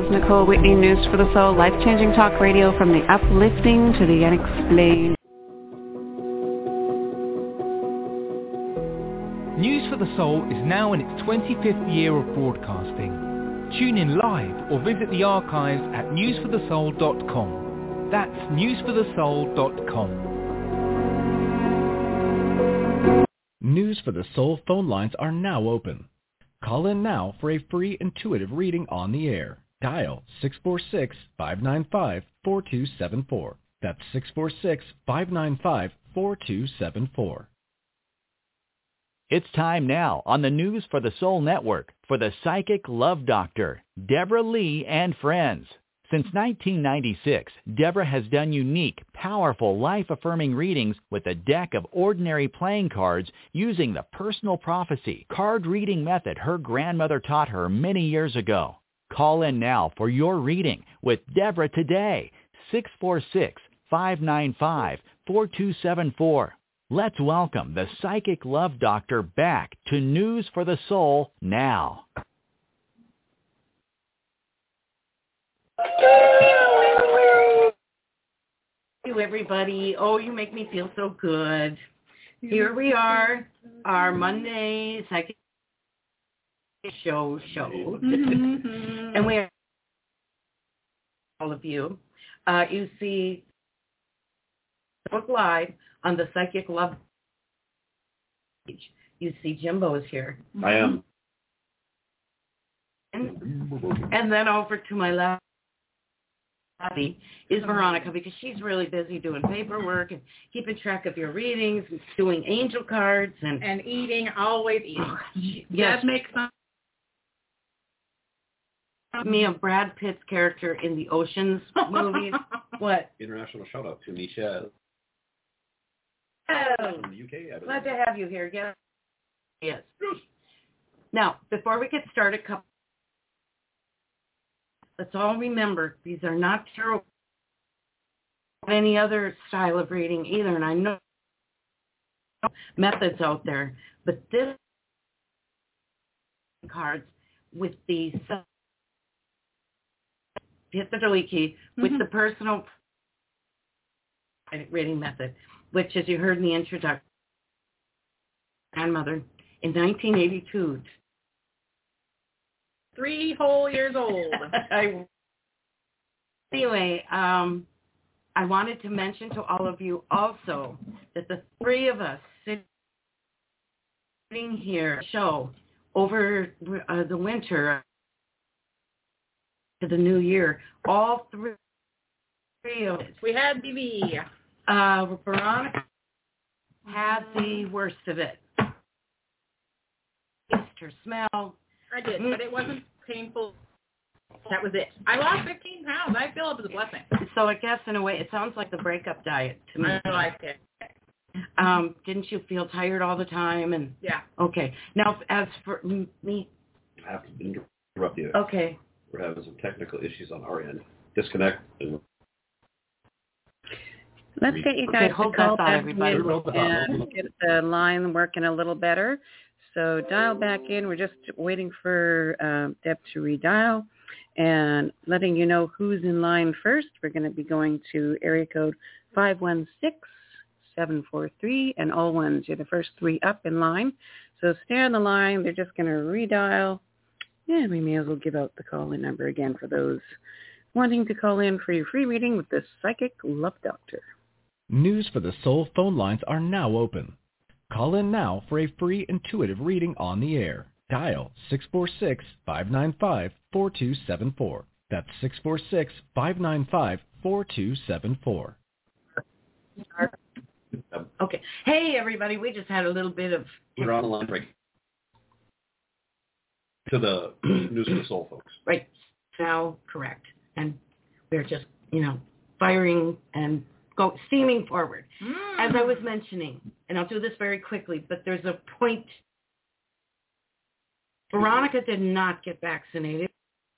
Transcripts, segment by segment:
is Nicole Whitney, News for the Soul, life-changing talk radio from the uplifting to the unexplained. News for the Soul is now in its 25th year of broadcasting. Tune in live or visit the archives at newsforthesoul.com. That's newsforthesoul.com. News for the Soul phone lines are now open. Call in now for a free intuitive reading on the air. Dial 646-595-4274. That's 646-595-4274. It's time now on the News for the Soul Network for the Psychic Love Doctor, Deborah Lee and Friends. Since 1996, Deborah has done unique, powerful, life-affirming readings with a deck of ordinary playing cards using the personal prophecy card reading method her grandmother taught her many years ago. Call in now for your reading with Deborah today, 646-595-4274. Let's welcome the Psychic Love Doctor back to News for the Soul now. Thank you, everybody. Oh, you make me feel so good. Here we are, our Monday Psychic show. And we are all of you. You see book live on the Psychic Love page. You see Jimbo is here. I am. And then over to my left is Veronica, because she's really busy doing paperwork and keeping track of your readings and doing angel cards and eating, always eating. Yes. That makes sense. Me of Brad Pitt's character in the Oceans movies. What? International shout out to Michelle. Oh, From the UK. Glad to have you here. Yes. Now, before we get started, let's all remember, these are not tarot or any other style of reading either, and I know methods out there, but this cards with the hit the delete key with the personal reading method, which, as you heard in the introduction, grandmother in 1982. 3 whole years old. Anyway, I wanted to mention to all of you also that the three of us sitting here show over the winter to the new year, all three of us. We had BB. Veronica had the worst of it. Her smell. I did, but it wasn't painful. That was it. I lost 15 pounds. I feel it was a blessing. So I guess in a way, it sounds like the breakup diet to me. I liked it. Didn't you feel tired all the time? And yeah. Okay. Now, as for me, I have to interrupt you. Okay. We're having some technical issues on our end. Disconnect. Let's get you guys to call back in everybody. and get the line working a little better. So dial back in. We're just waiting for Deb to redial and letting you know who's in line first. We're going to be going to area code 516-743 and all ones. You're the first 3 up in line. So stay on the line. They're just going to redial. And we may as well give out the call-in number again for those wanting to call in for your free reading with the Psychic Love Doctor. News for the Soul phone lines are now open. Call in now for a free intuitive reading on the air. Dial 646-595-4274. That's 646-595-4274. Okay. Hey, everybody. We just had a little bit of... We're on the line break. To the News for the Soul folks. Right. Now, correct. And we're just, firing and steaming forward. As I was mentioning, and I'll do this very quickly, but there's a point. Veronica did not get vaccinated.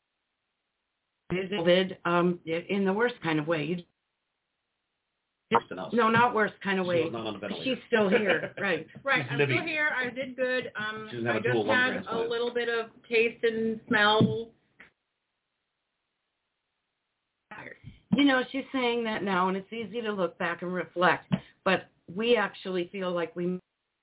COVID, in the worst kind of way. No, not worse kind of way. She's still here, right? Right, I'm still here. I did good. I just had a little bit of taste and smell. You know, she's saying that now, and it's easy to look back and reflect, but we actually feel like we...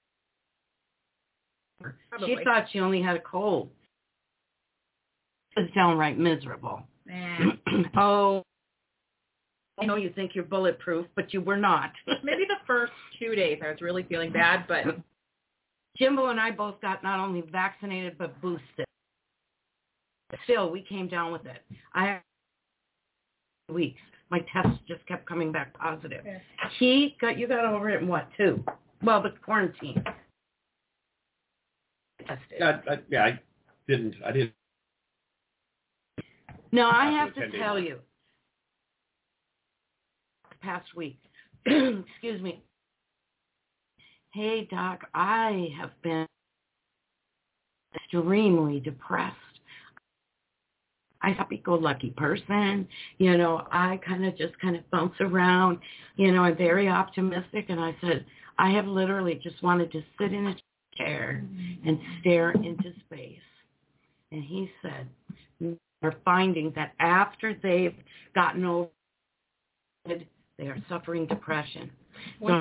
Probably. She thought she only had a cold. It was downright miserable. Oh, I know you think you're bulletproof, but you were not. Maybe the first 2 days I was really feeling bad, but... Jimbo and I both got not only vaccinated, but boosted. Still, we came down with it. I had weeks. My tests just kept coming back positive. Yeah. You got over it in what, 2? Well, the quarantine. I didn't. No, I have to tell you, past week, excuse me, hey, Doc, I have been extremely depressed. I'm a happy-go-lucky person. You know, I kind of bounce around. You know, I'm very optimistic. And I said, I have literally just wanted to sit in a chair and stare into space. And he said, they're finding that after they've gotten over it, they are suffering depression. So,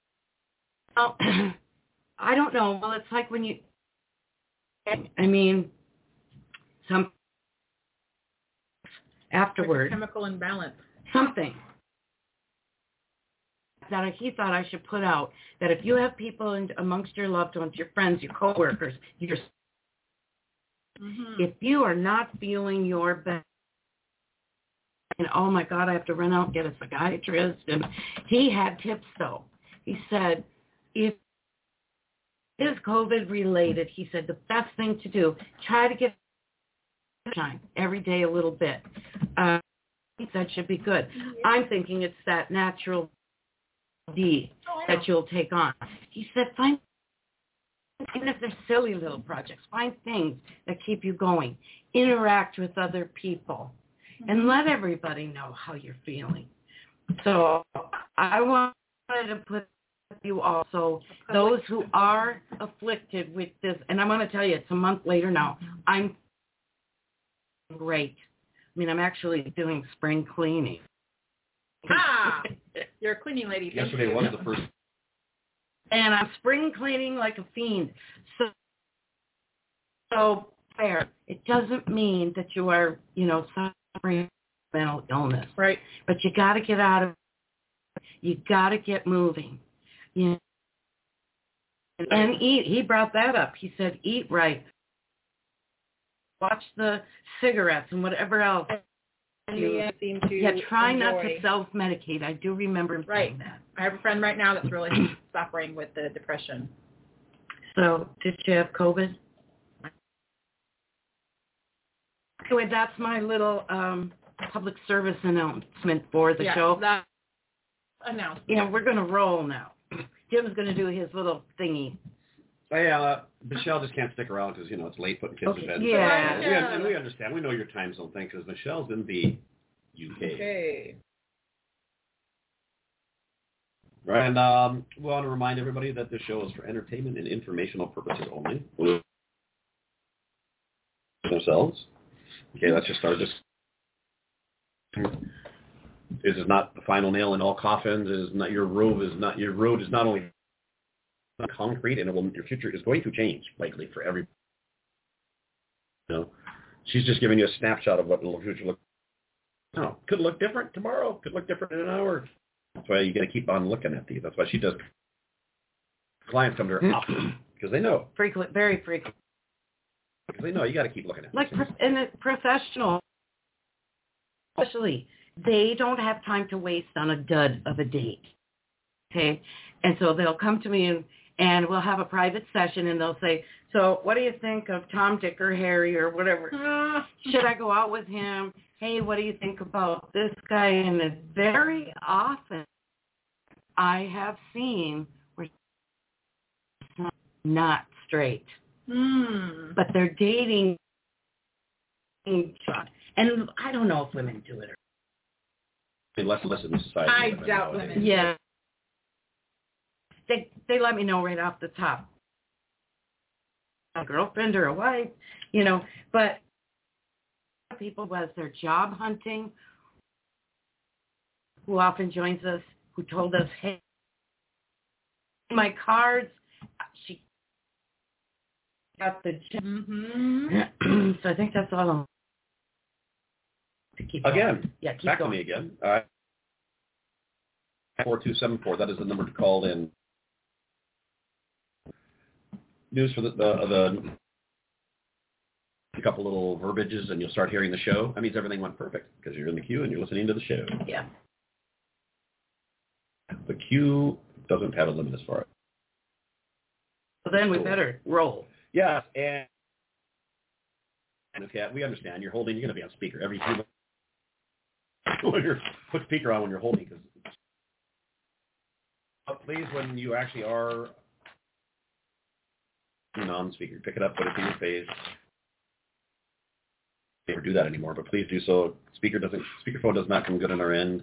I don't know. Well, it's like when some afterwards. Like a chemical imbalance. Something that he thought I should put out, that if you have people amongst your loved ones, your friends, your coworkers, if you are not feeling your best, and oh my God, I have to run out and get a psychiatrist. And he had tips though. He said, if it is COVID related, he said the best thing to do, try to get sunshine every day a little bit. That should be good. I'm thinking it's that natural D that you'll take on. He said, even if they're silly little projects, find things that keep you going. Interact with other people and let everybody know how you're feeling. So I wanted to put you also, those who are afflicted with this, and I'm going to tell you, it's a month later now, I'm great. I mean, I'm actually doing spring cleaning. You're a cleaning lady. Yesterday was the first. And I'm spring cleaning like a fiend. So fair. It doesn't mean that you are, suffering mental illness. Right. But you got to get out of it. You got to get moving. And eat. He brought that up. He said, eat right. Watch the cigarettes and whatever else. Try not to self-medicate. I do remember him saying that. I have a friend right now that's really suffering with the depression. So, did you have COVID? Anyway, that's my little public service announcement for the show. That announcement. Yeah, we're going to roll now. Jim's going to do his little thingy. Michelle just can't stick around because, it's late putting kids to bed. Yeah. And we understand. We know your time zone thing because Michelle's in the UK. Okay. Right, and we want to remind everybody that this show is for entertainment and informational purposes only. Themselves. Okay, let's just start this. This is not the final nail in all coffins. It is not your road is not only concrete, and your future is going to change likely for every. She's just giving you a snapshot of what the future looks. Could look different tomorrow. Could look different in an hour. That's why you got to keep on looking at these. That's why she does. Clients come to her often because they know. Very frequent. Because they know you got to keep looking at. And a professional, especially, they don't have time to waste on a dud of a date. Okay, and so they'll come to me and we'll have a private session, and they'll say, so what do you think of Tom, Dick, or Harry, or whatever? Should I go out with him? Hey, what do you think about this guy? And very often I have seen where it's not straight, but they're dating. And I don't know if women do it. Less in society. I doubt women. Yeah. They let me know right off the top. A girlfriend or a wife, but people was their job hunting who often joins us, who told us, hey, my cards, she got the So I think that's all. To keep again, going. Yeah, keep back going. to me again. 4274, that is the number to call in. News for the a couple little verbiages and you'll start hearing the show. That means everything went perfect because you're in the queue and you're listening to the show. Yeah. The queue doesn't have a limit as far as. So then we better roll. Yes, and okay, we understand you're holding. You're going to be on speaker every few minutes. Put speaker on when you're holding. But please, when you actually are on speaker, pick it up, put it to your face. Never do that anymore, but please do so. Speakerphone does not come good on our end.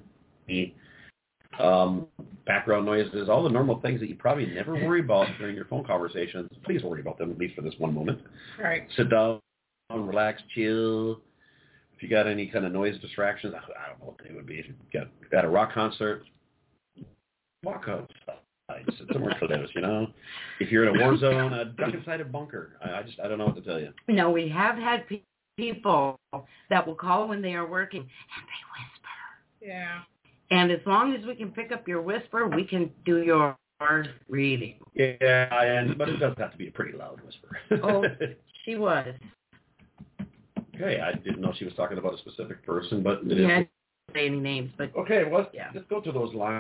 Background noises, all the normal things that you probably never worry about during your phone conversations. Please worry about them, at least for this one moment. All right. Sit down, relax, chill. If you got any kind of noise distractions, I don't know what they would be. If you got a rock concert, walk outside. Sit somewhere close, you know. If you're in a war zone, duck inside a bunker. I don't know what to tell you. No, we have had people that will call when they are working and they whisper. Yeah. And as long as we can pick up your whisper, we can do your reading. Yeah, but it does have to be a pretty loud whisper. Oh, she was. Okay, I didn't know she was talking about a specific person, but Yeah, I didn't say any names, but okay, well, let's go to those lines.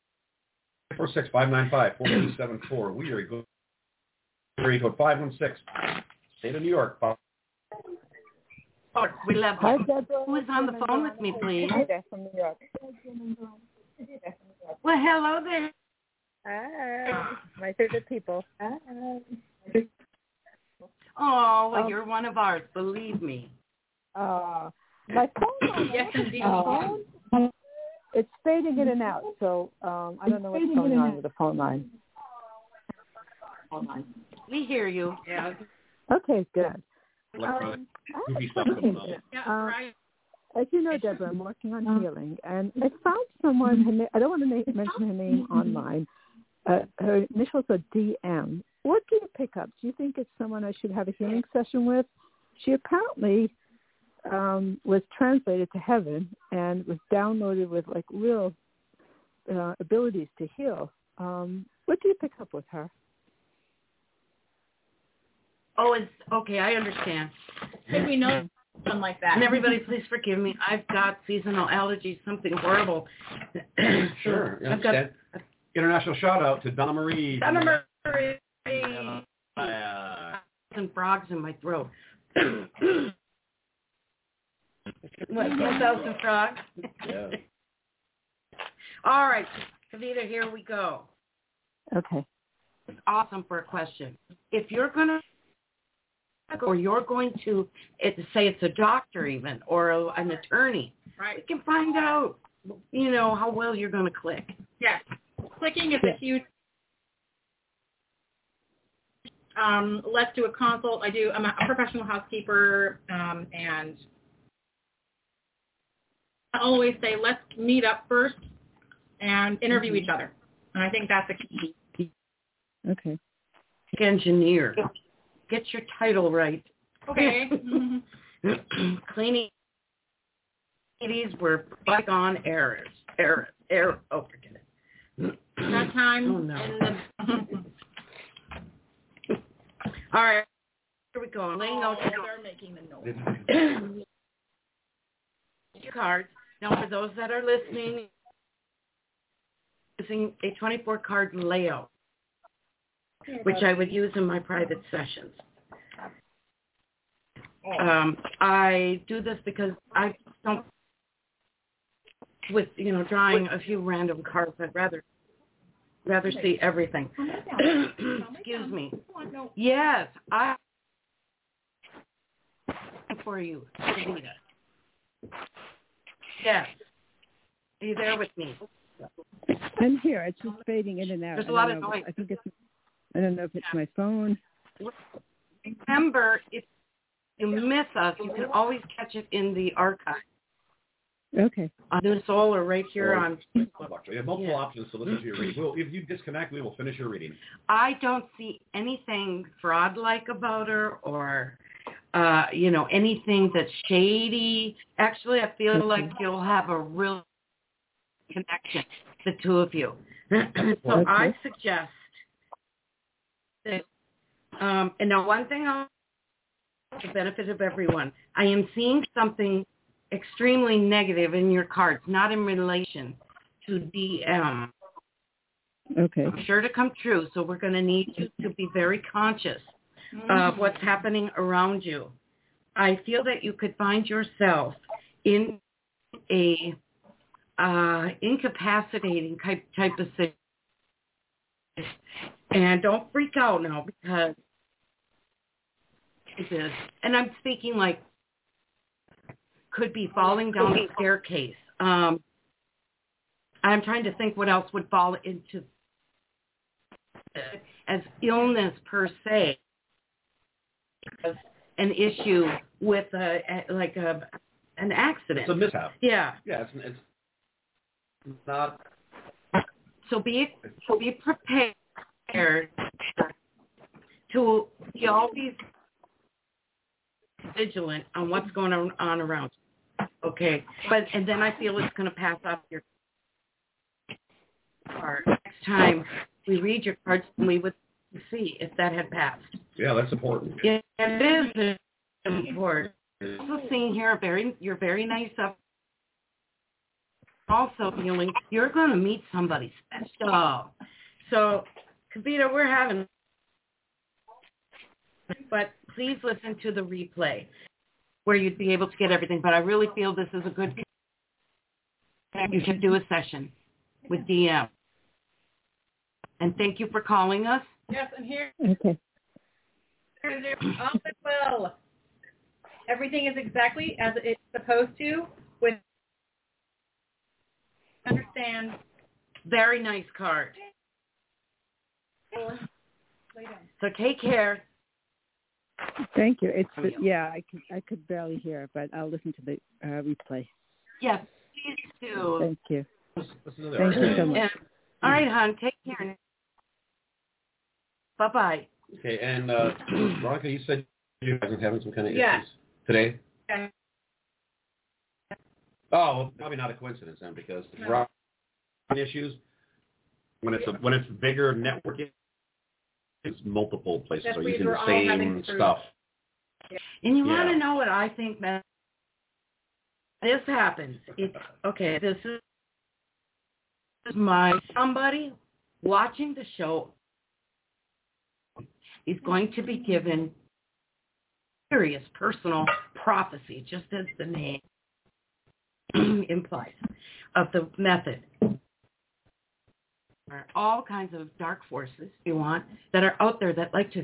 46595-4274. We are good. Area code 516. State of New York. We love Hi, you. Deborah. Who is on the phone with me, please? Hi, there from New York. Well, hello there. Hi. My favorite people. Hi. Oh, well, you're one of ours, believe me. My phone. Yes, indeed. It's fading in and out, so I don't know what's going on with the phone line. We hear you. Yeah. Okay, good. Electronic goofy stuff Okay. going on. Yeah, right. As you know, Deborah, I'm working on healing, and I found someone, I don't want to mention her name online. Her initials are DM. What do you pick up? Do you think it's someone I should have a healing session with? She apparently was translated to heaven and was downloaded with like real abilities to heal. What do you pick up with her? Oh, it's okay. I understand. Think we know something like that. And everybody, please forgive me. I've got seasonal allergies, something horrible. Sure. I've got International shout out to Donna Marie. Donna Marie. And frogs in my throat. What, 1,000 frogs? Yeah. All right, Kavita, here we go. Okay. It's awesome for a question. If you're going to, or you're going to say it's a doctor even, or an attorney, Right. we can find out, how well you're going to click. Yes. Clicking is a huge. Let's do a consult. I'm a professional housekeeper, and I always say let's meet up first and interview each other. And I think that's a key. Okay. Engineer. Get your title right. Okay. Cleaning ladies were bygone errors. Oh, forget it. That time. Oh, no. All right. Here we go. I'm laying out They're making the noise. your cards. Now, for those that are listening, using a 24-card layout, which I would use in my private sessions. I do this because I don't, with, drawing a few random cards, I'd rather see everything. Excuse me. Yes, for you, Anita. Yes. Are you there with me? I'm here. It's just fading in and out. There's a lot of noise. I don't know if it's my phone. Remember, if you miss us, you can always catch it in the archive. Okay. On the Soul or right here Or on. We have multiple options to listen to your reading. If you disconnect, we will finish your reading. I don't see anything fraud-like about her or, anything that's shady. Actually, I feel like you'll have a real connection, the two of you. So I suggest that, and now one thing for the benefit of everyone, I am seeing something extremely negative in your cards, not in relation to DM. Okay. I'm sure to come true, so we're going to need you to be very conscious of what's happening around you. I feel that you could find yourself in a incapacitating type of situation. And don't freak out now because it is. And I'm speaking like could be falling down a staircase. I'm trying to think what else would fall into as illness per se, an issue with an accident. It's a mishap. Yeah. Yeah, it's not. So be prepared to be always vigilant on what's going on around you. Okay, and then I feel it's going to pass off your card. Next time we read your cards, we would see if that had passed. Yeah, that's important. Yeah, it is important. Also seeing here, you're very nice up. Also feeling you're going to meet somebody special. So, Kavita, we're having, but please listen to the replay where you'd be able to get everything. But I really feel this is a good. You should do a session with DM. And thank you for calling us. Yes, and here. Okay. All is well. Everything is exactly as it's supposed to. With understand. Very nice card. So take care. Thank you. I could barely hear, but I'll listen to the replay. Yes, please do. Thank you. Thank you so much. Yeah. All right, hon. Take care. Bye-bye. Okay, and Veronica, you said you guys are having some kind of Yeah. issues today? Yeah. Oh, well, probably not a coincidence then, because Veronica issues, when it's bigger network, it's multiple places That's are where using we're the all same having through. stuff. And you want Yeah. to know what I think, man? This happens. This is somebody watching the show is going to be given serious personal prophecy, just as the name implies, of the method. There are all kinds of dark forces, if you want, that are out there that like to,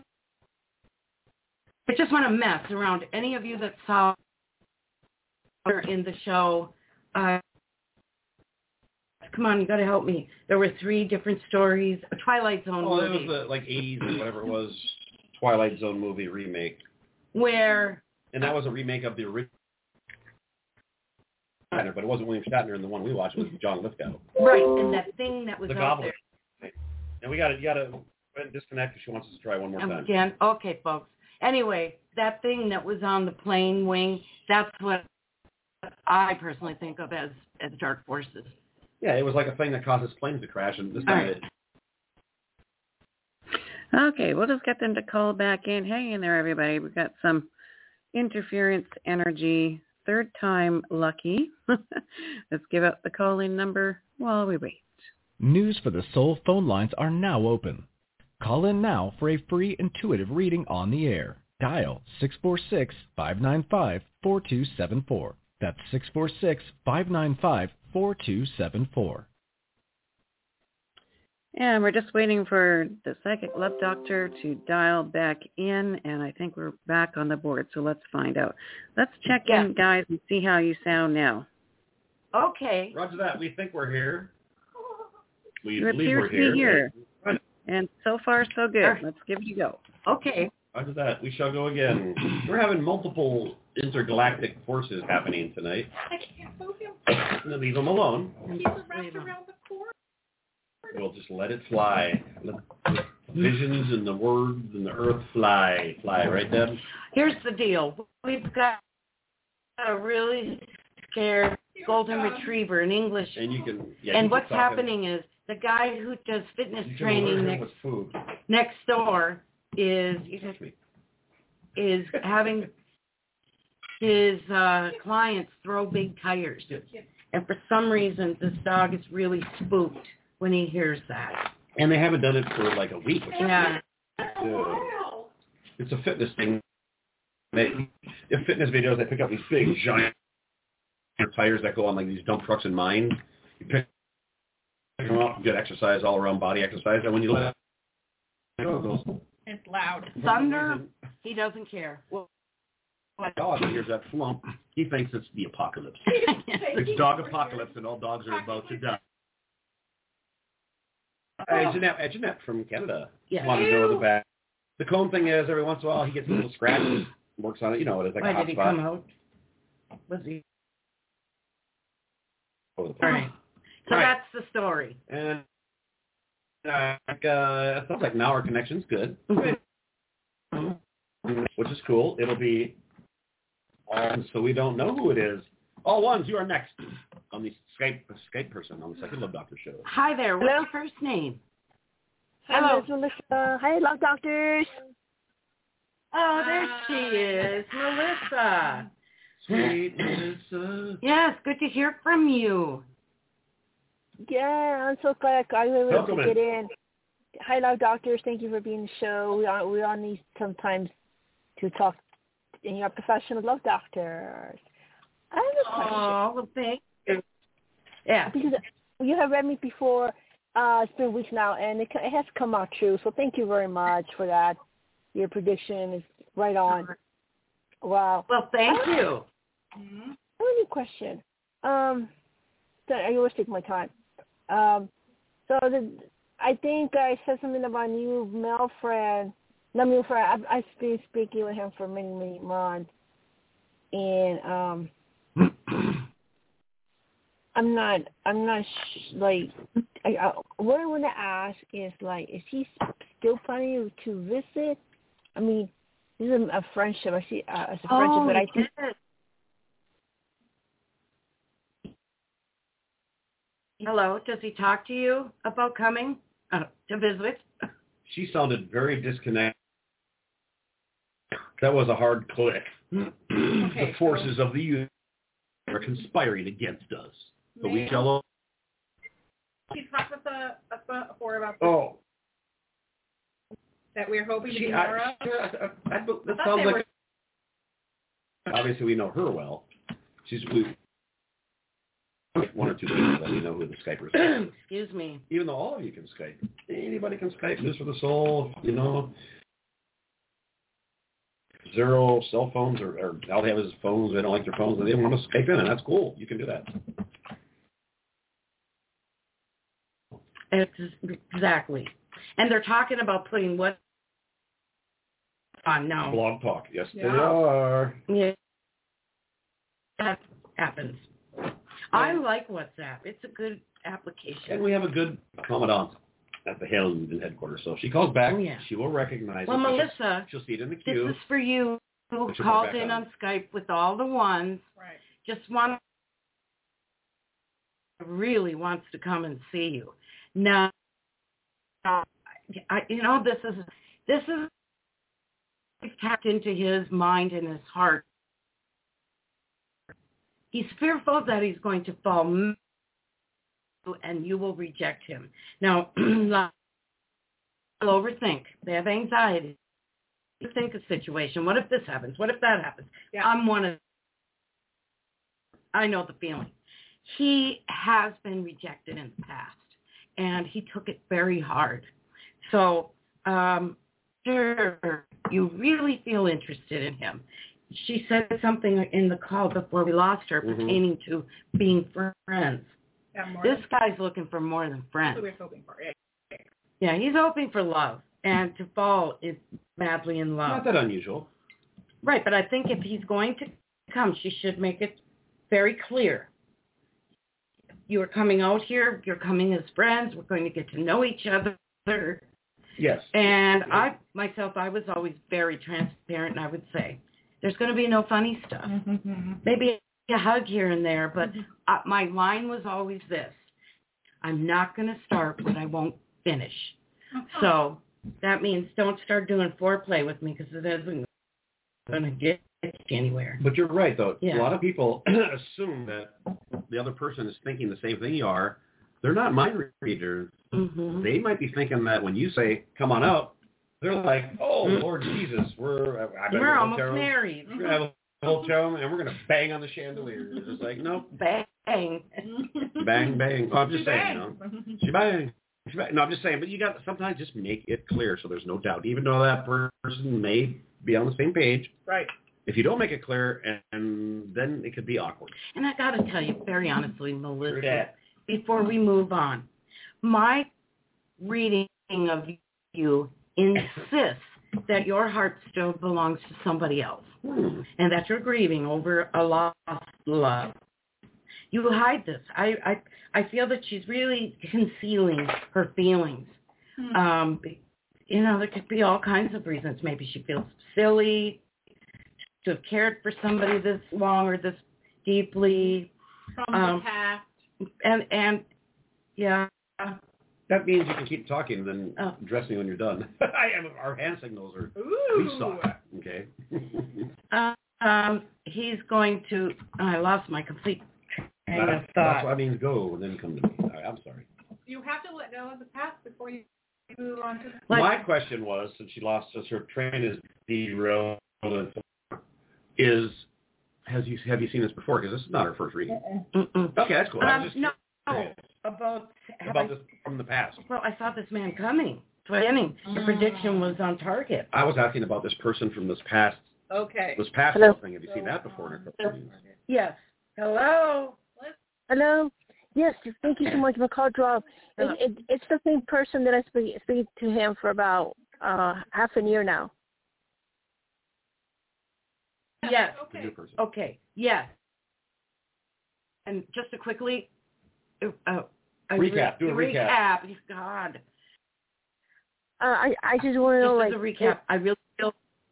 I just want to mess around. Any of you that saw in the show, come on, you got to help me. There were 3 different stories, a Twilight Zone Oh, movie. it was the 80s or whatever it was, Twilight Zone movie remake. Where... And that was a remake of the original, but it wasn't William Shatner in the one we watched. It was John Lithgow. Right, and that thing that was The out Goblin. there. And you got to disconnect if she wants us to try one more time. Again, okay, folks. Anyway, that thing that was on the plane wing, that's what I personally think of as dark forces. Yeah, it was like a thing that causes planes to crash, and this time right. Okay, we'll just get them to call back in. Hang in there, everybody. We've got some interference energy. 3rd time lucky. Let's give out the call-in number while we wait. News for the Soul phone lines are now open. Call in now for a free intuitive reading on the air. Dial 646-595-4274. That's 646-595-4274. And we're just waiting for the Psychic Love Doctor to dial back in, and I think we're back on the board, so let's find out. Let's check in, guys, and see how you sound now. Okay. Roger that. We think we're here. We You believe appear we're to be here. Right. And so far, so good. Sure. Let's give it a go. Okay. Roger that. We shall go again. We're having multiple intergalactic forces happening tonight. I can't move him. Leave him alone. He's wrapped around the cord. We'll just let it fly. Let the visions and the words and the earth fly. Fly, right, Deb? Here's the deal. We've got a really scared golden retriever, an English. And you can. And what's happening is the guy who does fitness training next door is having his clients throw big tires. And for some reason, this dog is really spooked when he hears that. And they haven't done it for like a week. Yeah. It's a fitness thing. In fitness videos, they pick up these big, giant tires that go on like these dump trucks in mines. You pick them up, get exercise, all around body exercise, and when you let it go, it's loud. Thunder, he doesn't care. Well, my dog hears that flump, he thinks it's the apocalypse. It's dog apocalypse, and all dogs are about to die. Jeanette from Canada wanted to know the back. The cone thing is, every once in a while, he gets a little scratches, works on it. You know, it's like a hot spot. Why did he come out? Was he? All right. So that's the story. And it sounds like now our connection's good, which is cool. It'll be so we don't know who it is. All ones, you are next on the Skype person on the Psychic Love Doctor show. Hi there. What's your first name? Hello, Melissa. Hi, Love Doctors. Oh, there she is, Melissa. Sweet Melissa. Yes, good to hear from you. Yeah, I'm so glad I was able to get in. Hi, Love Doctors. Thank you for being on the show. We all need sometimes to talk in your professional love doctors. I have a question. Oh, well, thank you. Yeah. Because you have read me before. It's been weeks now, and it has come out true. So thank you very much for that. Your prediction is right on. Wow. Well, thank you. I have a new question. So I always take my time. I think I said something about a new male friend. Not male friend. I've been speaking with him for many, many months, and what I want to ask is, like, is he still planning to visit? I mean, this is a friendship. I see as a friendship, but I think. Hello, does he talk to you about coming to visit? She sounded very disconnected. That was a hard click. The forces of the universe are conspiring against us. But we shall. She talked with before about this, that we're hoping to be more of. That sounds like. Obviously, we know her well. One or two people that we know who the Skypers are. Excuse me. Even though all of you can Skype. Anybody can Skype. News for the Soul, you know. Zero cell phones or all they have is phones. They don't like their phones. They want to Skype in, and that's cool. You can do that. Exactly. And they're talking about putting what on now. Blog Talk. Yes, they are. Yeah. That happens. I like WhatsApp. It's a good application. And we have a good commandant at the helm in headquarters. So if she calls back, she will recognize it. Well, Melissa, she'll see it in the queue. This is for you who called in on Skype with all the ones. Right. Just really wants to come and see you. Now, this is tapped into his mind and his heart. He's fearful that he's going to fall and you will reject him. Now, they'll overthink. They have anxiety. You think a situation. What if this happens? What if that happens? Yeah. I know the feeling. He has been rejected in the past, and he took it very hard. So, sure, you really feel interested in him. She said something in the call before we lost her pertaining to being friends. Yeah, this guy's looking for more than friends. That's what we're hoping for. Yeah, he's hoping for love and to fall madly in love. Not that unusual. Right, but I think if he's going to comes, she should make it very clear. You're coming out here. You're coming as friends. We're going to get to know each other. Yes. And I was always very transparent, and I would say, there's going to be no funny stuff. Maybe a hug here and there, but my line was always this. I'm not going to start what I won't finish. So that means don't start doing foreplay with me because it isn't going to get you anywhere. But you're right, though. Yeah. A lot of people assume that the other person is thinking the same thing you are. They're not mind readers. Mm-hmm. They might be thinking that when you say, come on out, they're like, oh, Lord Jesus, we're almost married. We're going to have a hotel and we're going to bang on the chandelier. It's just like, no. Bang. Bang, bang. Oh, I'm just saying, Shebang. No, I'm just saying, but you got to sometimes just make it clear so there's no doubt, even though that person may be on the same page. Right. If you don't make it clear, and then it could be awkward. And I got to tell you, very honestly, Melissa, before we move on, my reading of you insists that your heart still belongs to somebody else, and that you're grieving over a lost love. You hide this. I feel that she's really concealing her feelings. There could be all kinds of reasons. Maybe she feels silly to have cared for somebody this long or this deeply. From the past. And yeah. That means you can keep talking and then address me when you're done. Our hand signals are, we suck, okay? He's going to, I lost my complete train of thought. That's what I mean, go and then come to me. I'm sorry. You have to let go of the past before you move on to my question was, since she lost us, her train is derailed, have you seen this before? Because this is not her first reading. Okay, that's cool. About this from the past. Well, I saw this man coming. Beginning. The prediction was on target. I was asking about this person from this past. Okay. This past thing. Have you seen that before in her readings? Yes. Hello. Hello. Yes. Thank you so much. My call dropped. It's the same person that I speak to him for about half a year now. Yes. Okay. Yes. And just to quickly recap. Do a recap. God. I just want to know, like, a recap. I really feel.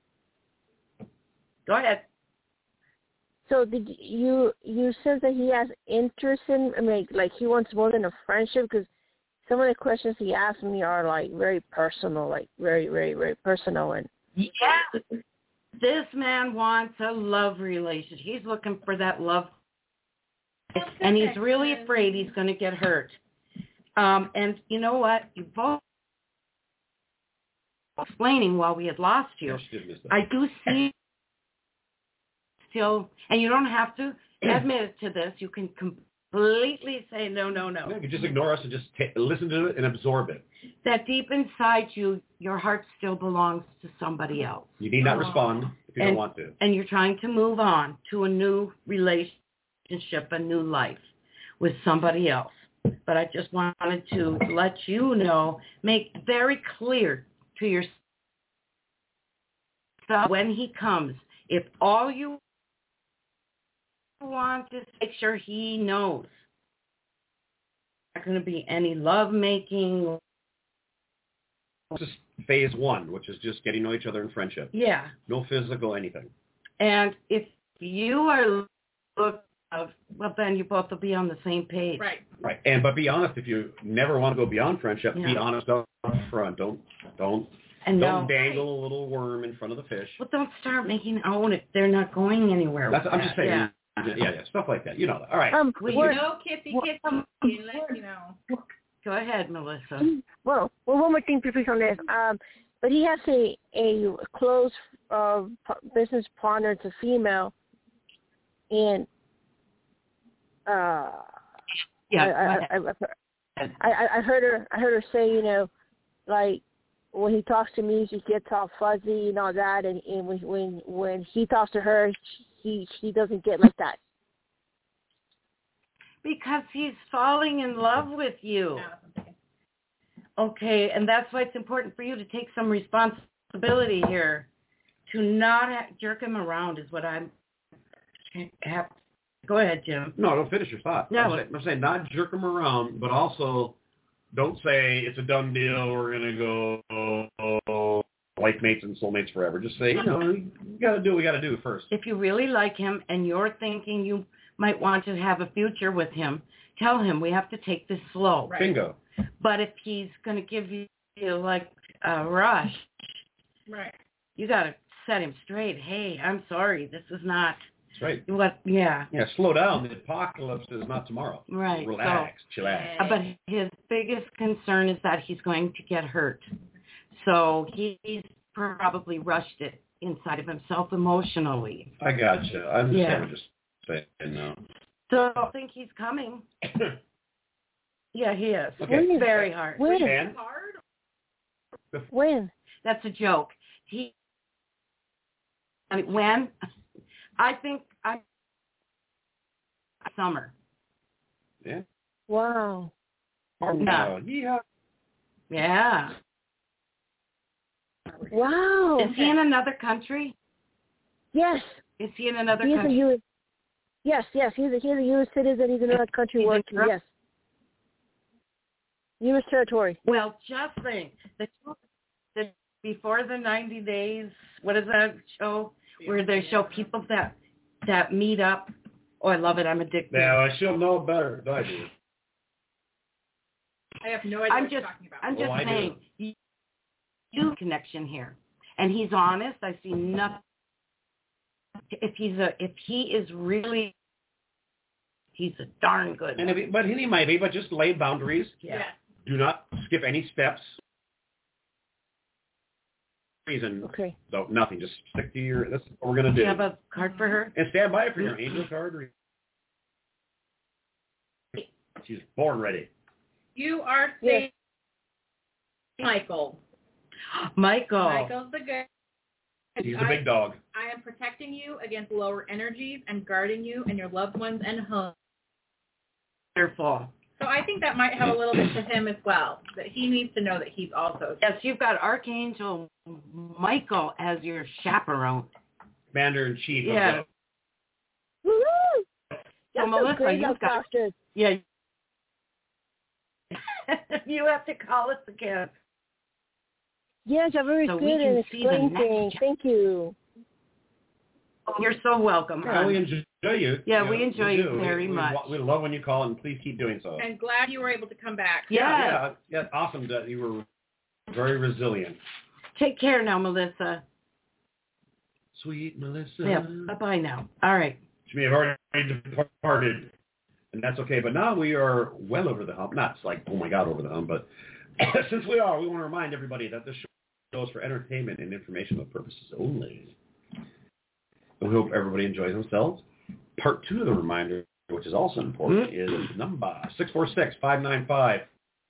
Go ahead. So did you said that he has interest in? I mean, like he wants more than a friendship, because some of the questions he asked me are like very personal, like very, very, very personal. And yeah, this man wants a love relationship. He's looking for that love. And he's really afraid he's going to get hurt. And you know what? You both explaining while we had lost you. I do see still, and you don't have to admit to this. You can completely say no. You can just ignore us and just listen to it and absorb it. That deep inside you, your heart still belongs to somebody else. You need not respond if you don't want to. And you're trying to move on to a new relationship, a new life with somebody else. But I just wanted to let you know, make very clear to yourself when he comes, if all you want is make sure he knows. There's not going to be any love making. This is phase 1, which is just getting to know each other in friendship. Yeah. No physical anything. And if you are well, then you both will be on the same page. Right. But be honest, if you never want to go beyond friendship, be honest up front. Don't dangle a little worm in front of the fish. Well, don't start making if they're not going anywhere. I'm just saying. Yeah, stuff like that. You know that. All right. No kissy, let you know. Go ahead, Melissa. Well, one more thing to pick on this. But he has a close business partner. It's a female, and I heard her say, like when he talks to me, she gets all fuzzy and all that, and when he talks to her, he doesn't get like that. Because he's falling in love with you. Okay, and that's why it's important for you to take some responsibility here, to not jerk him around is what I'm Go ahead, Jim. No, don't finish your thought. No. I'm saying not jerk them around, but also don't say it's a done deal. We're going to go life mates and soulmates forever. Just say, we got to do what we got to do first. If you really like him and you're thinking you might want to have a future with him, tell him we have to take this slow. Right. Bingo. But if he's going to give you like a rush, right, you got to set him straight. Hey, I'm sorry. This is not. That's right. What? Yeah. Yeah, slow down. The apocalypse is not tomorrow. Right. Relax. Chillax. But his biggest concern is that he's going to get hurt. So he's probably rushed it inside of himself emotionally. I gotcha. I understand what you're saying now. So I think he's coming. Yeah, he is. Okay. It's very hard. When? That's a joke. When? I think summer. Yeah. Wow. Yeah. Yeah. Wow. Is he in another country? Yes. Is he in another country? Yes. He's a U.S. citizen. He's in another country working. Yes. U.S. territory. Well, just think that before the 90 days, what is that show where they show people that meet up? Oh, I love it. I'm addicted. Now, I should know better than I do. I have no idea what you're talking about. I'm just saying, you connection here. And he's honest. I see nothing. If he is really, he's a darn good. And he might be, but just lay boundaries. Yeah. Do not skip any steps. Reason. Okay. So nothing. Just stick to your. That's what we're gonna do. Do you have a card for her? And stand by for your angel card. She's born ready. You are safe, Michael. Michael's the good. He's the big dog. I am protecting you against lower energies and guarding you and your loved ones and home. Wonderful. So I think that might have a little bit to him as well, that he needs to know that he's also. Yes, you've got Archangel Michael as your chaperone. Commander-in-Chief. Yeah. Woo-hoo! So Melissa, you've got. Yeah. You have to call us again. Yes, you're very good and explain things. Thank you. Oh, you're so welcome. Yeah, we enjoy you. Yeah, we enjoy you very much. We love when you call, and please keep doing so. And glad you were able to come back. Yeah, awesome that you were very resilient. Take care now, Melissa. Sweet Melissa. Yeah, bye-bye now. All right. She may have already departed, and that's okay. But now we are well over the hump. Not like, oh my God, over the hump, but since we want to remind everybody that this show is for entertainment and informational purposes only. We hope everybody enjoys themselves. Part 2 of the reminder, which is also important, is number 646-595-4274.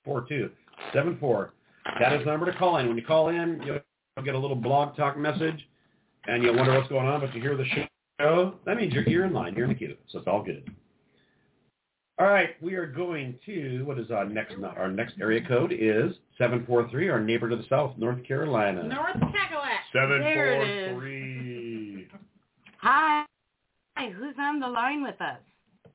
That is the number to call in. When you call in, you'll get a little blog talk message, and you'll wonder what's going on, but you hear the show, that means you're in line. You're in the queue, so it's all good. All right, we are going to, what is our next area code is 743, our neighbor to the south, North Carolina. North Cackalack. 743. Hi, who's on the line with us?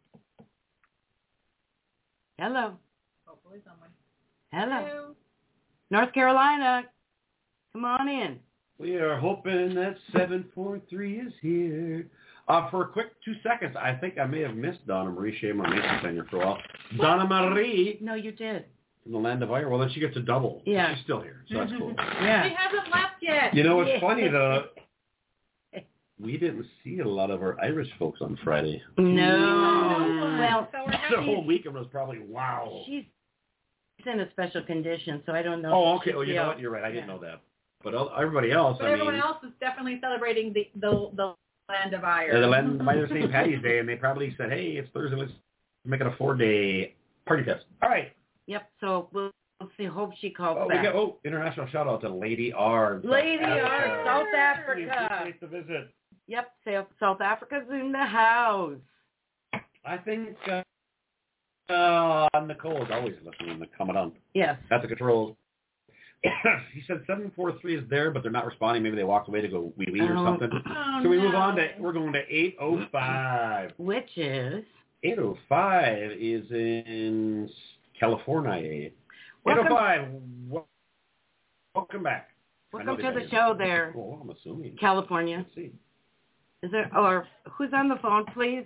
Hello. Hopefully someone. Hello. North Carolina, come on in. We are hoping that 743 is here. For a quick 2 seconds, I think I may have missed Donna Marie Shea Marmason tenure for a while. Donna Marie. No, you did. From the land of Ire. Well, then she gets a double. Yeah. She's still here, so that's cool. Yeah. She hasn't left yet. You know what's funny, though? We didn't see a lot of our Irish folks on Friday. No. Well, the whole weekend was probably, wow. She's in a special condition, so I don't know. Oh, okay. Well, you know what? You're right. I didn't know that. But everybody else, everyone else is definitely celebrating the land of Ire. The land of Ire St. Patty's Day, and they probably said, hey, it's Thursday, let's make it a 4-day party test. All right. Yep, so we'll see. Hope she calls back. International shout-out to Lady R. Lady R, South Africa. Place to visit. Yep, South Africa's in the house. I think Nicole is always listening to the Commandant. Yes. At the controls. He said 743 is there, but they're not responding. Maybe they walked away to go wee-wee or something. Oh, So we move on to, we're going to 805. Which is? 805 is in California. 805, welcome back. Welcome to the show there. Oh, I'm assuming. California. Let's see. Is there, or who's on the phone, please?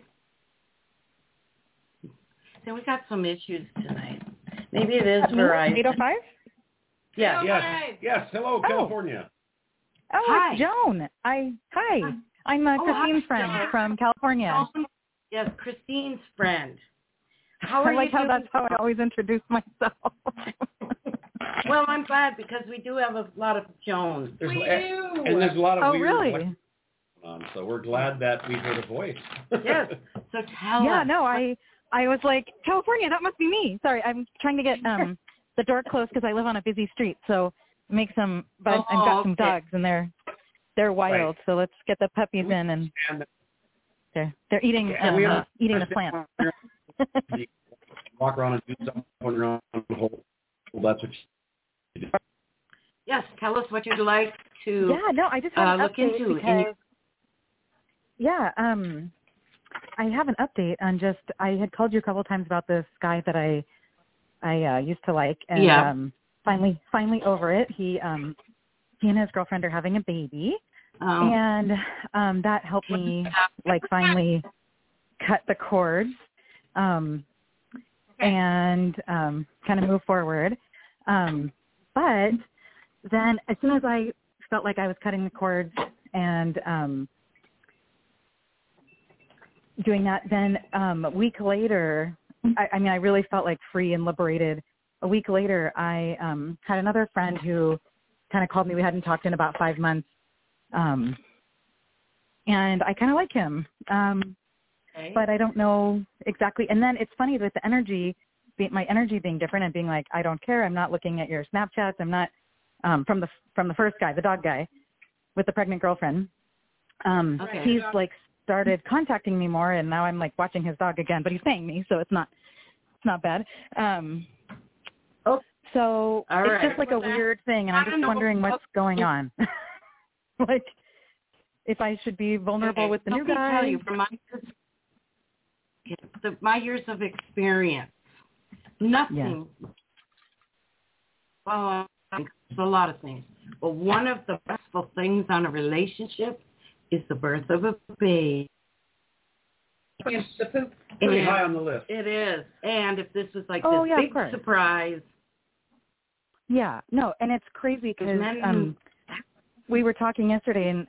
So we got some issues tonight. Maybe it is Verizon. 805? Yeah. Yes. Hello, California. Oh, Hi. It's Joan. Hi. I'm Christine's friend from California. Yes, Christine's friend. How are I like you how doing? that's how I always introduce myself. Well, I'm glad because we do have a lot of Joans. And there's a lot of weird really? So we're glad that we heard a voice. Yes. So tell us. Yeah, no, I was like, California, that must be me. Sorry, I'm trying to get the door closed because I live on a busy street. So make some, but I've got some dogs and they're wild. Right. So let's get the puppies in and they're eating eating the plant. Walk around and do something around the whole. Well, that's what you do. Yes, tell us what you'd like to I just have look into. Because, I have an update on just, I had called you a couple of times about this guy that I used to like, and finally over it. He and his girlfriend are having a baby, and that helped me like finally cut the cords and kind of move forward. But then as soon as I felt like I was cutting the cords and doing that, then a week later, I really felt like free and liberated. A week later, I had another friend who kind of called me. We hadn't talked in about 5 months. And I kind of like him. But I don't know exactly. And then it's funny with the energy, my energy being different and being like, I don't care. I'm not looking at your Snapchats. I'm not from the first guy, the dog guy with the pregnant girlfriend. He's like started contacting me more, and now I'm like watching his dog again, but he's paying me, so it's not bad. So it's just like a weird thing, and I'm just wondering what's going on. Like, if I should be vulnerable with the new guy. Tell you from my years of experience, nothing. Yeah. Well, it's a lot of things, but one of the restful things on a relationship is the birth of a baby. It's the poop. Pretty high on the list. It is. And if this was like this big surprise. Yeah, no, and it's crazy because we were talking yesterday, and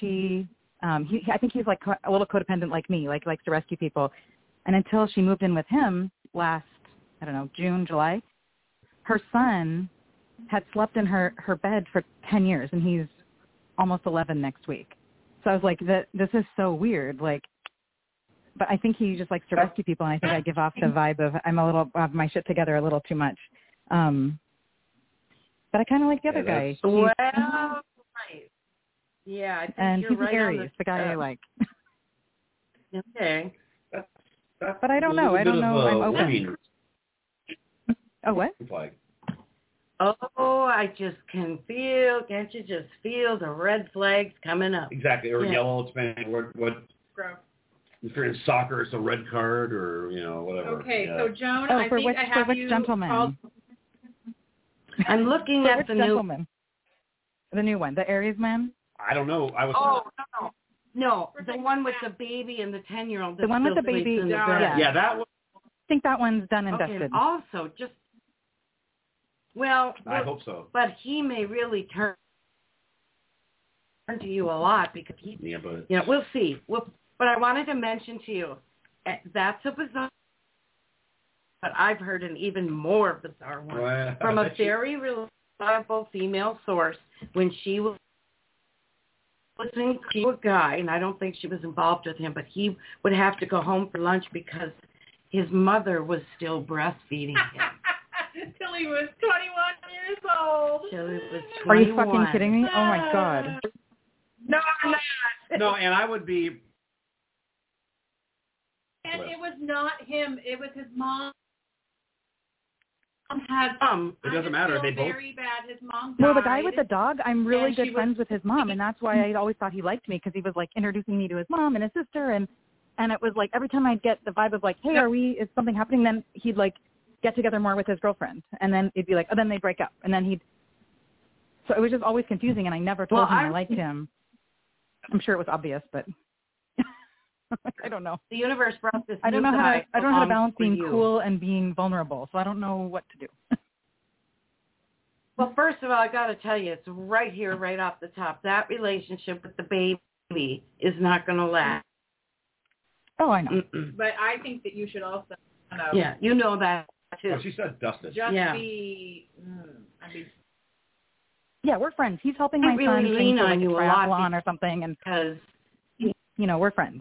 I think he's like a little codependent like me, like likes to rescue people. And until she moved in with him last, I don't know, June, July, her son had slept in her bed for 10 years, and he's almost 11 next week. So I was like, this is so weird. Like, but I think he just likes to rescue people, and I think I give off the vibe of have my shit together a little too much. But I kind of like the other guy. Well, right. Yeah, I think and you're he's right Aries, the guy I like. Okay. But I don't know. I'm open. Oh, what? Oh, I just can't you just feel the red flags coming up? Exactly, or yellow, depending what. If you're in soccer, it's a red card, or whatever. Okay, so Joan, I think I have you gentleman? Called... I'm looking at the gentleman. The new one, the Aries man. I don't know. No, the one with the baby and the 10-year-old. The one with the baby. Yeah, that one. I think that one's done and dusted. And also, I hope so. But he may really turn to you a lot because we'll see. But I wanted to mention to you, that's a bizarre, but I've heard an even more bizarre one from a very reliable female source when she was listening to a guy, and I don't think she was involved with him, but he would have to go home for lunch because his mother was still breastfeeding him. Till he was 21 years old. Till he was 21. Are you fucking kidding me? Oh, my God. No, I'm not. No, and I would be... And it was not him. It was his mom. had It doesn't matter. They both. Very bad. His mom died. Well, the guy with the dog, I'm really good friends with his mom, and that's why I always thought he liked me, because he was like introducing me to his mom and his sister, and it was like every time I'd get the vibe of like, hey, is something happening? Then he'd like get together more with his girlfriend, and then it'd be like, oh, then they'd break up, and then so it was just always confusing, and I never told him I liked him. I'm sure it was obvious, but I don't know. The universe brought this. I don't know how to balance being cool and being vulnerable, so I don't know what to do. Well, first of all, I got to tell you, it's right here, right off the top. That relationship with the baby is not going to last. Oh, I know. But I think that you should also know. Yeah, you know that too. Well, she said dusted. Just be. Yeah, we're friends. He's helping my son lean on like you a triathlon or something, and because we're friends.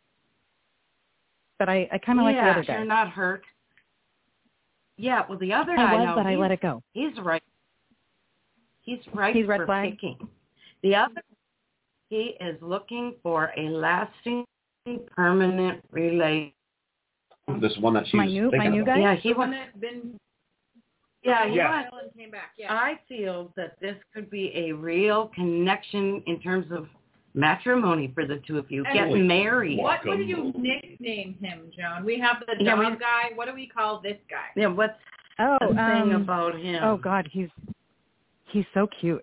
But I kind of like the other guy. You're not hurt. Yeah, well, the other guy, I know, but I let it go. He's right. He's right He's red for flag. picking. The other, he is looking for a lasting, permanent relationship. This one that she's my new guy. Yeah, he one that's been. Yeah, and came back. Yeah. I feel that this could be a real connection in terms of matrimony for the two of you. Get married. What would you nickname him, Joan? We have the dog guy. What do we call this guy? Yeah, what's the thing about him? Oh God, he's so cute.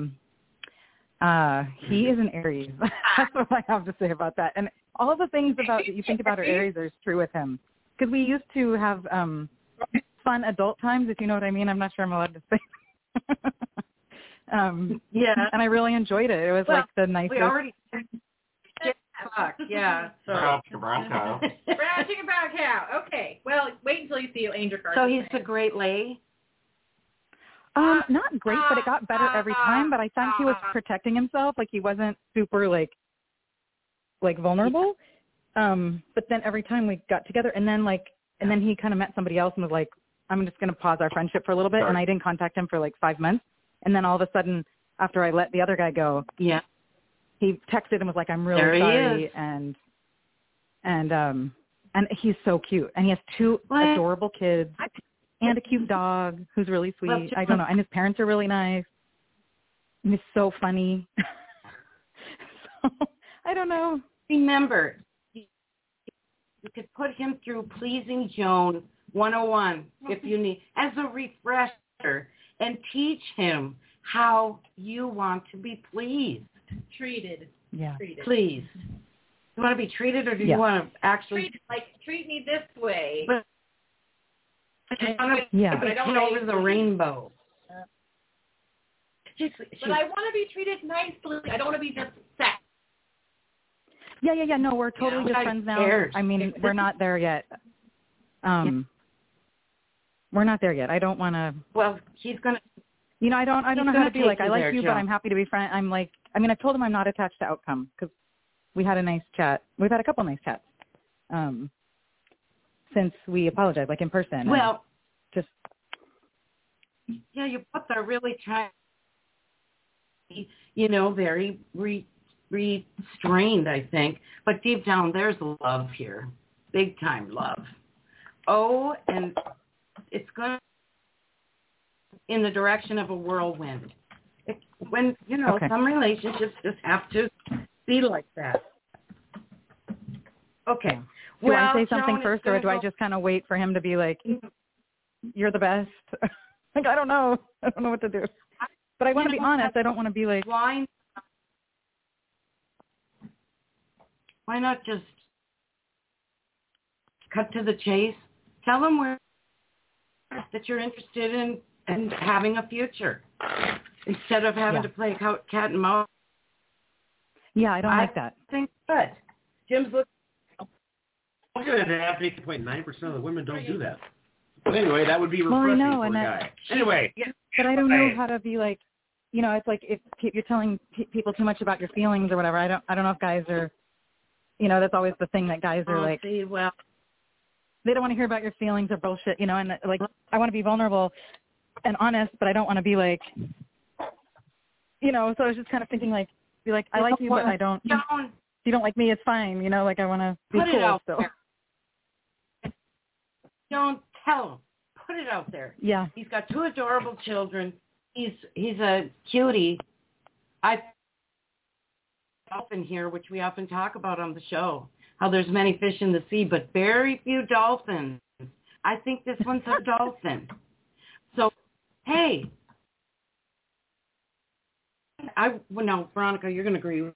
He is an Aries. That's what I have to say about that. And all the things about that you think about are Aries are true with him. Because we used to have fun adult times, if you know what I mean. I'm not sure I'm allowed to say. Yeah. And I really enjoyed it. It was like the nicest. We already yeah. So. Brown cow. Brown chicken, brown cow. Okay. Well, wait until you see Angel Carter. So he's the Great Lay? Not great, but it got better every time. But I thought he was protecting himself. Like he wasn't super like vulnerable. But then every time we got together, and then he kind of met somebody else and was like, I'm just going to pause our friendship for a little bit. And I didn't contact him for like 5 months. And then all of a sudden, after I let the other guy go, he texted and was like, I'm really sorry. And he's so cute. And he has 2 adorable kids and a cute dog who's really sweet. Well, I don't know. And his parents are really nice. And he's so funny. So, I don't know. Remember, you could put him through Pleasing Joan 101 if you need, as a refresher, and teach him how you want to be pleased. Treated. Yeah. Please. You want to be treated, or do you want to actually... treat me this way. But I want to get over the rainbow. But I want to be treated nicely. I don't want to be just sex. Yeah. No, we're totally just friends now. I mean, we're not there yet. We're not there yet. I don't want to... Well, he's going to... I don't know how to be like, I like you, but I'm happy to be friends. I'm like, I told him I'm not attached to outcome because we had a nice chat. We've had a couple nice chats since we apologized, like in person. Well, just... Yeah, you both are really trying, very restrained, I think. But deep down, there's love here. Big time love. Oh, and it's going in the direction of a whirlwind. When, some relationships just have to be like that. Okay. Do I say something first, or do I just kind of wait for him to be like, you're the best? Like, I don't know. I don't know what to do. But I want to be honest. I don't want to be like... Why not just cut to the chase? Tell them that you're interested in having a future instead of having to play cat and mouse. Yeah, I don't like that. I think good. Jim's looking. I'm going to have 8.9% of the women don't do that. But anyway, that would be refreshing for a guy. Anyway. But I don't know how to be like, it's like if you're telling people too much about your feelings or whatever. I don't know if guys are, that's always the thing that guys are like. See, well, they don't want to hear about your feelings or bullshit, and like I want to be vulnerable and honest, but I don't want to be like, so I was just kind of thinking like, be like, I like you, but I don't. If you don't like me, it's fine, like I want to be cool still. Don't tell them. put it out there. Yeah. He's got 2 adorable children. He's a cutie. I dolphin here, which we often talk about on the show, how there's many fish in the sea, but very few dolphins. I think this one's a dolphin. So, hey, no, Veronica, you're going to agree.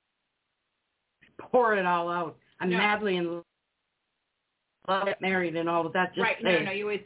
Pour it all out. I'm madly in love, get married and all of that. Just right, say, no, you would.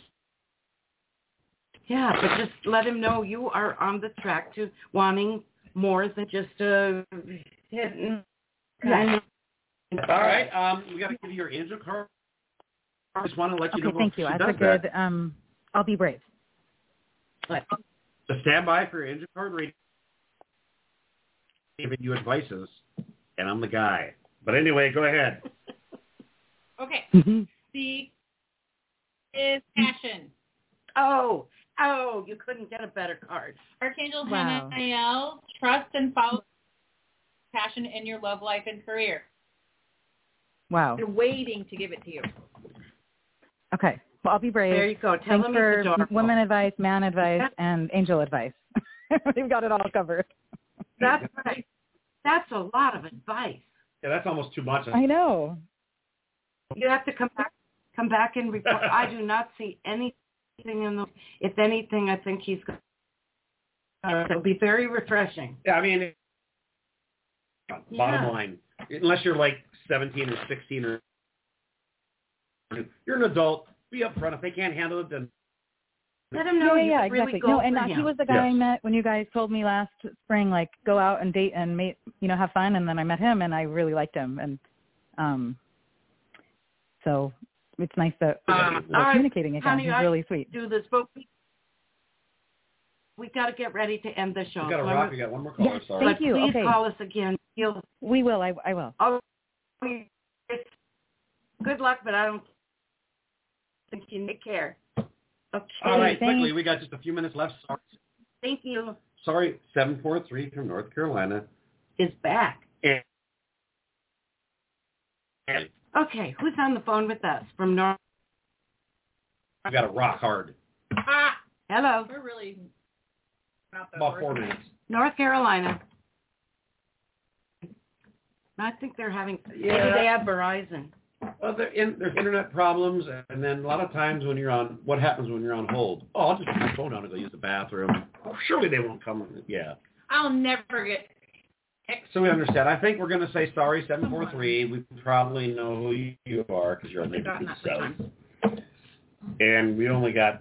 Yeah, but just let him know you are on the track to wanting more than just a hit. All right, we got to give you your angel card. I just want to let you know. Thank you. That's a good. I'll be brave. So stand by for your angel card reading. Giving you advices, and I'm the guy. But anyway, go ahead. Okay. C is passion. Oh, you couldn't get a better card. Archangel Hanael, trust and follow passion in your love life and career. Wow. They're waiting to give it to you. Okay. Well, I'll be brave. There you go. Tell Thanks them for women advice, man advice, and angel advice. We've got it all covered. That's right. That's a lot of advice. Yeah, that's almost too much. I know. You have to come back and report. I do not see anything in the. If anything, I think he's going to. It'll be very refreshing. Yeah, I mean, bottom line, unless you're like 17 or 16 or you're an adult, be upfront. If they can't handle it, then let him know. Yeah, really exactly. go No, and for him. he was the guy I met when you guys told me last spring, like go out and date and have fun. And then I met him, and I really liked him, and so it's nice that we're communicating again. Honey, He's really sweet. Do this, but we got to get ready to end the show. We got to rock. We got one more caller. Yes, sorry. thank you. Please Okay. call us again. We will. I will. Oh, good luck, but I don't think you take care. Okay. All right, quickly, we got just a few minutes left. Sorry. Thank you. Sorry, 743 from North Carolina is back. And okay, who's on the phone with us from North? I got to rock hard. Hello. We're really not that About 4 minutes. North Carolina. I think they're having. Maybe they have Verizon. Well, there's internet problems, and then a lot of times when you're on, what happens when you're on hold? Oh, I'll just put my phone down and go use the bathroom. Oh, surely they won't come. Yeah. I'll never get. So we understand. I think we're going to say sorry, 743. We probably know who you are because you're on the South. And we only got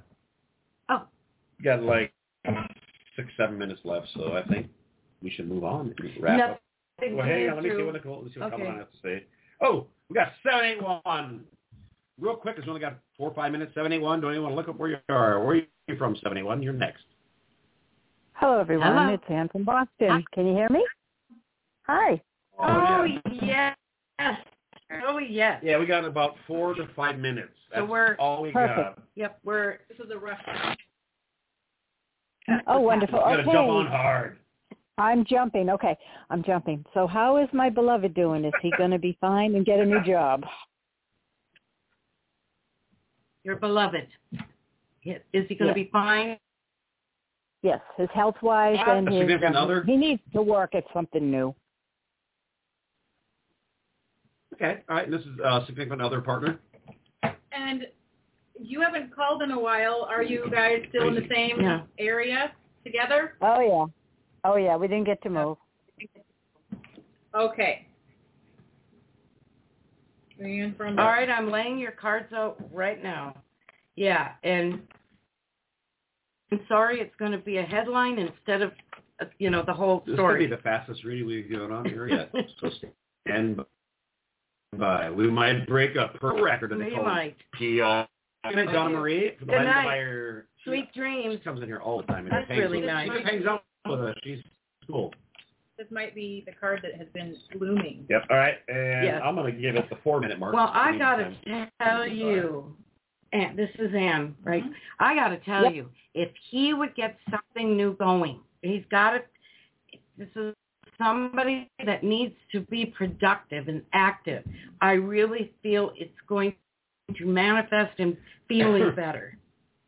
like 6-7 minutes left, so I think we should move on and wrap up. Well, hang on. Let me see what Nicole has to say. Oh, we got 781. Real quick, because we only got 4 or 5 minutes. 781. Don't even want to look up where you are. Where are you from, 781? You're next. Hello, everyone. Hello. It's Ann from Boston. Hi. Can you hear me? Hi. Oh, yes. Oh, yes. Yeah, we got about 4 to 5 minutes. That's all we got. Yep, this is a rush. Oh, wonderful. You got to okay. jump on hard. I'm jumping. Okay, I'm jumping. So how is my beloved doing? Is he going to be fine and get a new job? Your beloved. Is he going to be fine? Yes, his health-wise and his significant other? He needs to work at something new. Okay, all right. This is significant other partner. And you haven't called in a while. Are you guys still in the same area together? Oh, yeah. We didn't get to move. Okay. All right, I'm laying your cards out right now. Yeah, and I'm sorry it's going to be a headline instead of, the whole story. This could be the fastest reading we've given on here yet. So stand by. We might break up per record. We might. Good night, Donna Marie. Good night. Sweet dreams. She comes in here all the time. That's really nice. She hangs out with us. She's cool. This might be the card that has been blooming. Yep. All right. And I'm going to give it the 4-minute mark. Well, I got to tell you, and this is Ann, right? Mm-hmm. I got to tell you, if he would get something new going, he's got to, this is somebody that needs to be productive and active. I really feel it's going to manifest him feeling better.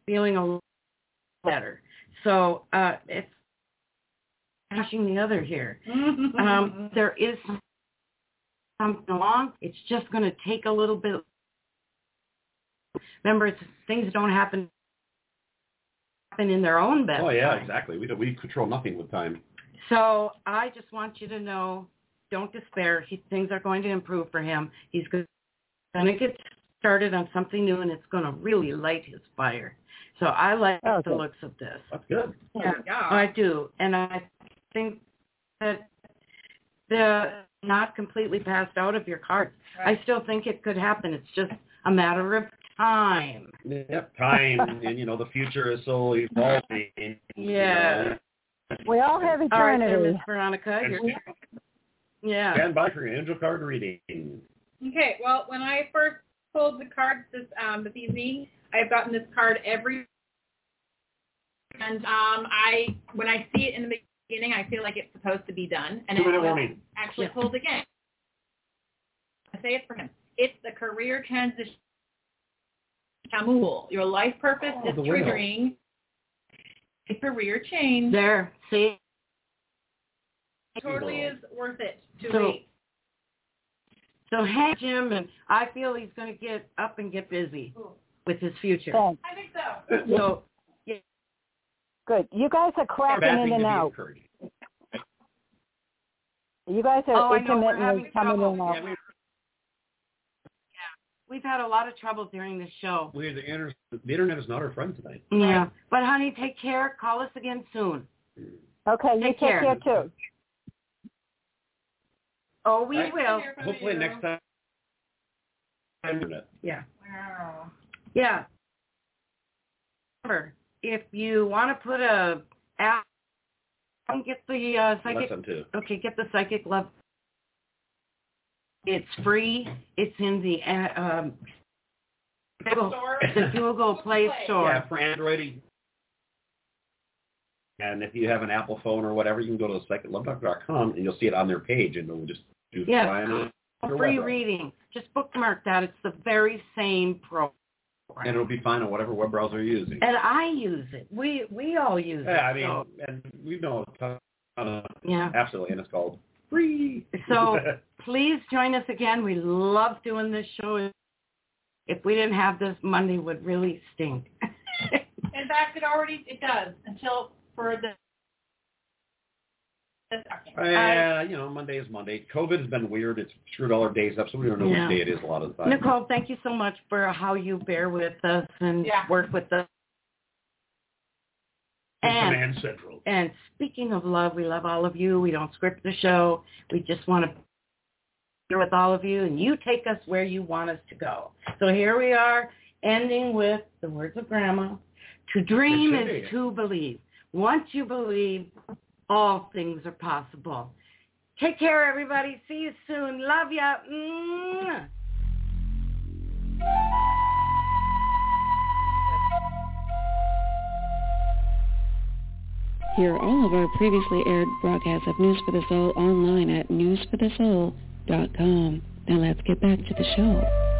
feeling a little better. So it's pushing the other here. There is something along. It's just going to take a little bit. Remember, things don't happen in their own best. Oh, yeah, time. exactly. We control nothing with time. So I just want you to know, don't despair. Things are going to improve for him. He's going to get started on something new, and it's going to really light his fire. So I like the looks of this. That's good. Yeah, I do. And I think that the not completely passed out of your cards. Right. I still think it could happen. It's just a matter of time. Yep, time. And, the future is so evolving. Yeah. We all have eternity. All right, there, Miss Veronica. Yeah. Stand by for your angel card reading. Okay, well, when I first pulled the cards this evening, I've gotten this card every, and when I see it in the beginning, I feel like it's supposed to be done, and it will actually pulled again. I say it for him. It's the career transition. Camul, your life purpose is triggering a career change. There, see? It totally is worth it to wait. So, hey, Jim, and I feel he's going to get up and get busy with his future. Thanks. I think so. So, yeah. Good. You guys are cracking in and out. You guys are intermittently coming in and out. We've had a lot of trouble during this show. The internet is not our friend tonight. Yeah. But, honey, take care. Call us again soon. Okay, you take care too. Oh, we will. Hopefully next time. Yeah. Wow. Yeah. Remember, if you want to put a app, get the psychic. Okay, get the Psychic Love. It's free. It's in the Google Play Store. Yeah, for Android. And if you have an Apple phone or whatever, you can go to psychiclovedoctor.com and you'll see it on their page, and it'll just do free reading. Just bookmark that. It's the very same program. And it'll be fine on whatever web browser you're using. And I use it. We all use it. Yeah, I mean, and we know a ton of absolutely, and it's called free. So please join us again. We love doing this show. If we didn't have this, Monday would really stink. In fact, it does until for the. Monday is Monday. COVID has been weird. It's screwed all our days up, so we don't know what day it is a lot of the time. Nicole, thank you so much for how you bear with us and work with us. Command Central. And speaking of love, we love all of you. We don't script the show. We just want to be here with all of you, and you take us where you want us to go. So here we are, ending with the words of Grandma. To dream is to believe. Once you believe, all things are possible. Take care, everybody. See you soon. Love ya. Mwah. Hear all of our previously aired broadcasts of News for the Soul online at newsforthesoul.com. Now let's get back to the show.